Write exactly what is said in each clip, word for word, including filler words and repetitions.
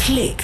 Click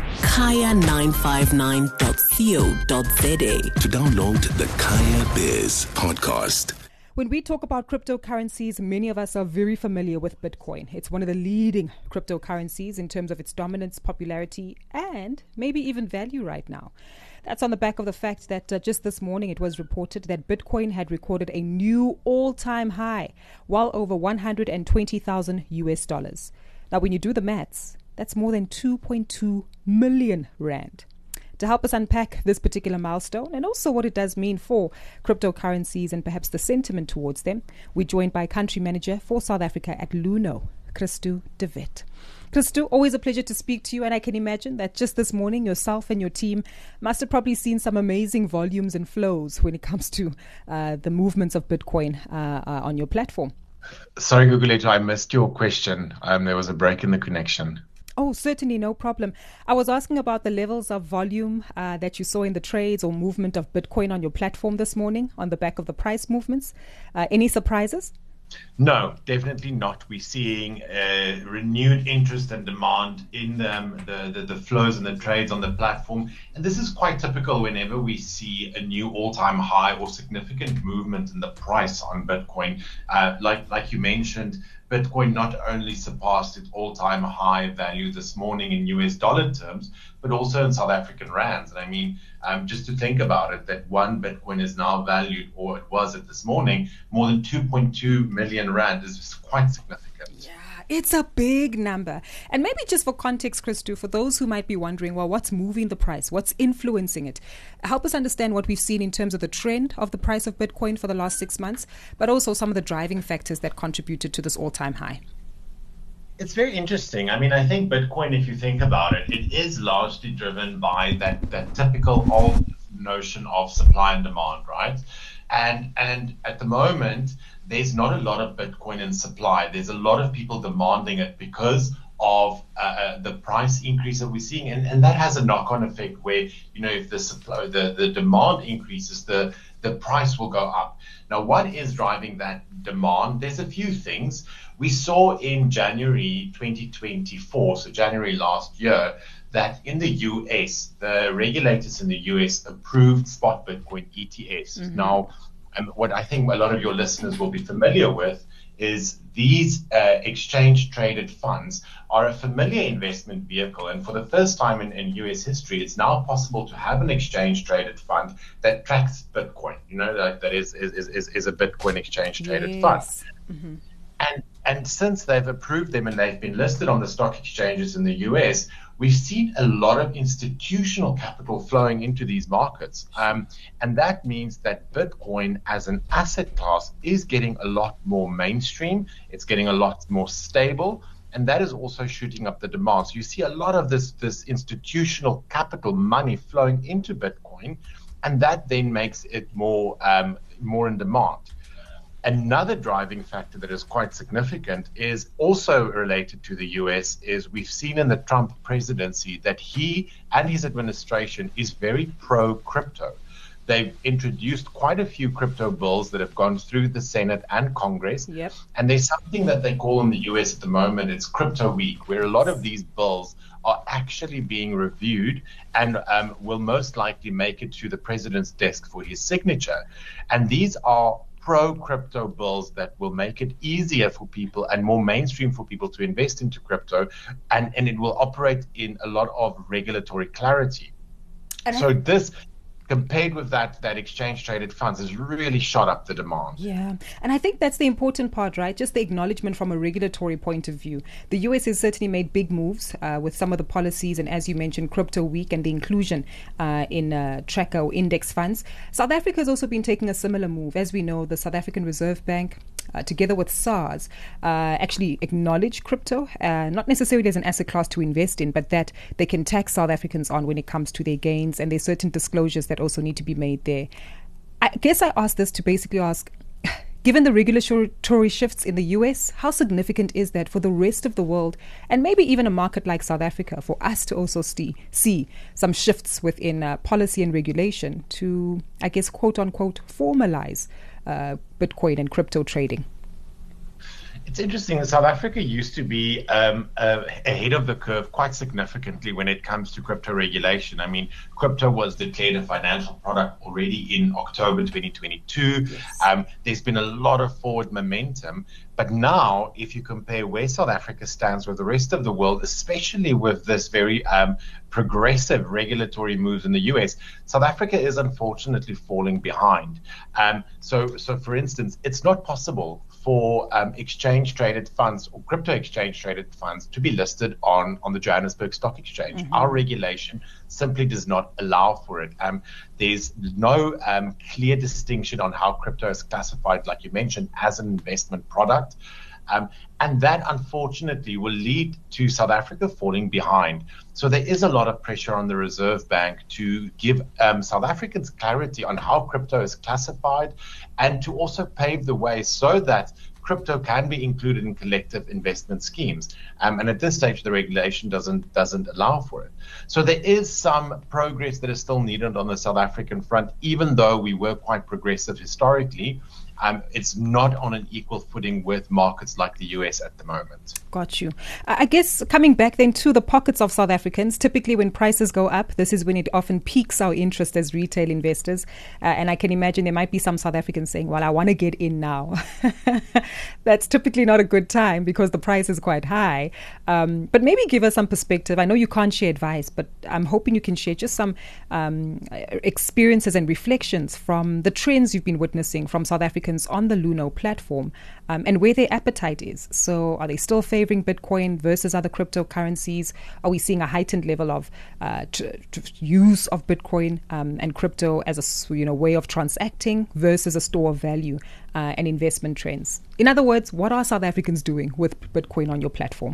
kaya nine five nine dot co dot za to download the Kaya Biz podcast. When we talk about cryptocurrencies, many of us are very familiar with Bitcoin. It's one of the leading cryptocurrencies in terms of its dominance, popularity, and maybe even value right now. That's on the back of the fact that uh, just this morning it was reported that Bitcoin had recorded a new all-time high, well over one hundred twenty thousand U S dollars. Now, when you do the maths, that's more than two point two million rand. To help us unpack this particular milestone and also what it does mean for cryptocurrencies and perhaps the sentiment towards them, we're joined by Country Manager for South Africa at Luno, Christo de Wet. Christo, always a pleasure to speak to you, and I can imagine that just this morning yourself and your team must have probably seen some amazing volumes and flows when it comes to uh, the movements of Bitcoin uh, uh, on your platform. Sorry, Gugulethu, I missed your question. Um, there was a break in the connection. Oh, certainly, no problem. I was asking about the levels of volume uh, that you saw in the trades or movement of Bitcoin on your platform this morning on the back of the price movements. Uh, any surprises? No, definitely not. We're seeing uh, renewed interest and demand in um, the, the, the flows and the trades on the platform. And this is quite typical whenever we see a new all-time high or significant movement in the price on Bitcoin. Uh, like, like you mentioned, Bitcoin not only surpassed its all-time high value this morning in U S dollar terms, but also in South African rands. And I mean, um, just to think about it, that one Bitcoin is now valued, or it was at this morning, more than two point two million rand is quite significant. Yeah. It's a big number. And maybe just for context, Christo, for those who might be wondering, well, what's moving the price? What's influencing it? Help us understand what we've seen in terms of the trend of the price of Bitcoin for the last six months, but also some of the driving factors that contributed to this all-time high. It's very interesting. I mean, I think Bitcoin, if you think about it, it is largely driven by that, that typical old notion of supply and demand, right? And and at the moment, there's not a lot of Bitcoin in supply. There's a lot of people demanding it because of uh, the price increase that we're seeing. And, and that has a knock-on effect where, you know, if the supply, the, the demand increases, the, the price will go up. Now, what is driving that demand? There's a few things. We saw in January twenty twenty-four, so January last year, that in the U S, the regulators in the U S approved spot Bitcoin E T Fs. Mm-hmm. Now, um, what I think a lot of your listeners will be familiar with is these uh, exchange-traded funds are a familiar investment vehicle. And for the first time in, in U S history, it's now possible to have an exchange-traded fund that tracks Bitcoin, you know, that, that is, is, is, is a Bitcoin exchange-traded yes. fund. Mm-hmm. And and since they've approved them and they've been listed on the stock exchanges in the U S, we've seen a lot of institutional capital flowing into these markets. Um, and that means that Bitcoin as an asset class is getting a lot more mainstream. It's getting a lot more stable. And that is also shooting up the demand. So you see a lot of this, this institutional capital money flowing into Bitcoin, and that then makes it more, um, more in demand. Another driving factor that is quite significant is also related to the U S is we've seen in the Trump presidency that he and his administration is very pro-crypto. They've introduced quite a few crypto bills that have gone through the Senate and Congress. Yep. And there's something that they call in the U S at the moment, it's Crypto Week, where a lot of these bills are actually being reviewed and um, will most likely make it to the president's desk for his signature. And these are pro-crypto bills that will make it easier for people and more mainstream for people to invest into crypto, and, and it will operate in a lot of regulatory clarity. And so I- this, compared with that, that exchange-traded funds has really shot up the demand. Yeah, and I think that's the important part, right? Just the acknowledgement from a regulatory point of view. The U S has certainly made big moves uh, with some of the policies, and as you mentioned, Crypto Week and the inclusion uh, in uh, tracker or index funds. South Africa has also been taking a similar move. As we know, the South African Reserve Bank, Uh, together with SARS, uh, actually acknowledge crypto, uh, not necessarily as an asset class to invest in, but that they can tax South Africans on when it comes to their gains, and there's certain disclosures that also need to be made there. I guess I asked this to basically ask, given the regulatory shifts in the U S, how significant is that for the rest of the world, and maybe even a market like South Africa, for us to also see, see some shifts within uh, policy and regulation to, I guess, quote unquote, formalize uh, Bitcoin and crypto trading? It's interesting. South Africa used to be um, uh, ahead of the curve quite significantly when it comes to crypto regulation. I mean, crypto was declared a financial product already in October twenty twenty-two. Yes. Um, there's been a lot of forward momentum. But now, if you compare where South Africa stands with the rest of the world, especially with this very um, progressive regulatory moves in the U S, South Africa is unfortunately falling behind. Um, so, so, for instance, it's not possible for um, exchange-traded funds or crypto exchange-traded funds to be listed on, on the Johannesburg Stock Exchange. Mm-hmm. Our regulation simply does not allow for it. Um, there's no um, clear distinction on how crypto is classified, like you mentioned, as an investment product. Um, and that, unfortunately, will lead to South Africa falling behind. So there is a lot of pressure on the Reserve Bank to give um, South Africans clarity on how crypto is classified and to also pave the way so that crypto can be included in collective investment schemes. Um, and at this stage, the regulation doesn't doesn't allow for it. So there is some progress that is still needed on the South African front, even though we were quite progressive historically. Um, it's not on an equal footing with markets like the U S at the moment. Got you. I guess coming back then to the pockets of South Africans, typically when prices go up, this is when it often piques our interest as retail investors. Uh, and I can imagine there might be some South Africans saying, well, I want to get in now. That's typically not a good time because the price is quite high. Um, but maybe give us some perspective. I know you can't share advice, but I'm hoping you can share just some um, experiences and reflections from the trends you've been witnessing from South Africans on the Luno platform um, and where their appetite is. So are they still favoring Bitcoin versus other cryptocurrencies? Are we seeing a heightened level of uh, t- t- use of Bitcoin um, and crypto as a you know way of transacting versus a store of value uh, and investment trends? In other words, what are South Africans doing with Bitcoin on your platform?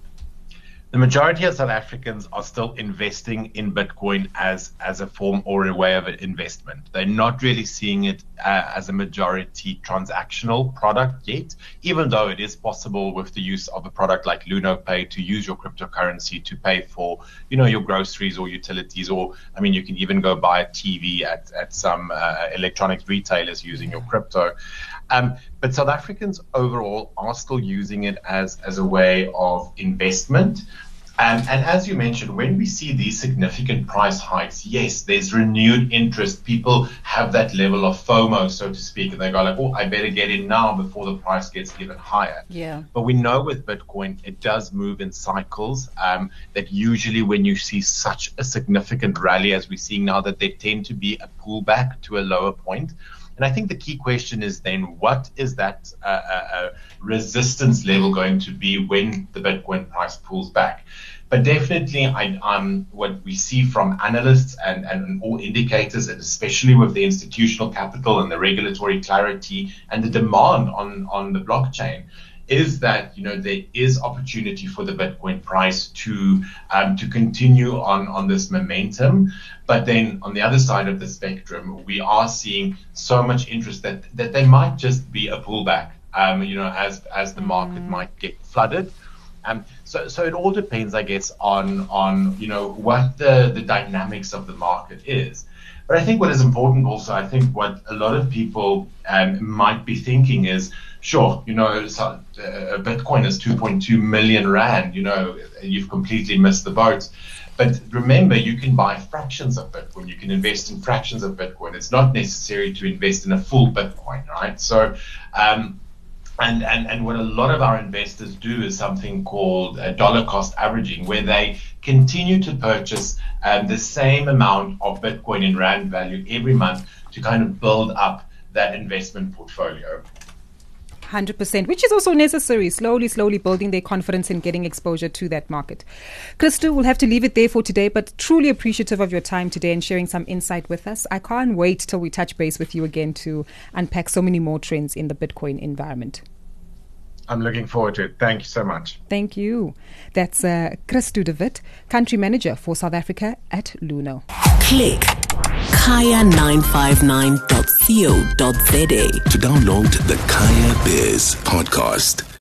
The majority of South Africans are still investing in Bitcoin as, as a form or a way of investment. They're not really seeing it uh, as a majority transactional product yet, even though it is possible with the use of a product like LunoPay to use your cryptocurrency to pay for, you know, your groceries or utilities, or, I mean, you can even go buy a T V at, at some uh, electronics retailers using your crypto. Um, but South Africans overall are still using it as, as a way of investment. Um, and as you mentioned, when we see these significant price hikes, yes, there's renewed interest. People have that level of FOMO, so to speak, and they go like, oh, I better get in now before the price gets even higher. Yeah. But we know with Bitcoin, it does move in cycles, um, that usually when you see such a significant rally as we're seeing now, that there tend to be a pullback to a lower point. And I think the key question is then, what is that uh, uh, resistance level going to be when the Bitcoin price pulls back? But definitely, I, um, what we see from analysts and, and all indicators, and especially with the institutional capital and the regulatory clarity and the demand on, on the blockchain, is that, you know, there is opportunity for the Bitcoin price to um, to continue on, on this momentum. But then on the other side of the spectrum, we are seeing so much interest that, that there might just be a pullback, um, you know, as as the market mm. might get flooded. Um, so, so it all depends, I guess, on on you know what the, the dynamics of the market is. But I think what is important also, I think what a lot of people um, might be thinking is, sure, you know, so, uh, Bitcoin is two point two million rand, you know, you've completely missed the boat. But remember, you can buy fractions of Bitcoin. You can invest in fractions of Bitcoin. It's not necessary to invest in a full Bitcoin, right? So, um, and, and, and what a lot of our investors do is something called uh, dollar cost averaging, where they continue to purchase um, the same amount of Bitcoin in rand value every month to kind of build up that investment portfolio. one hundred percent, which is also necessary, slowly, slowly building their confidence and getting exposure to that market. Christo, we'll have to leave it there for today, but truly appreciative of your time today and sharing some insight with us. I can't wait till we touch base with you again to unpack so many more trends in the Bitcoin environment. I'm looking forward to it. Thank you so much. Thank you. That's uh, Christo de Wit, Country Manager for South Africa at Luno. Click kaya nine five nine dot co dot za to download the Kaya Biz podcast.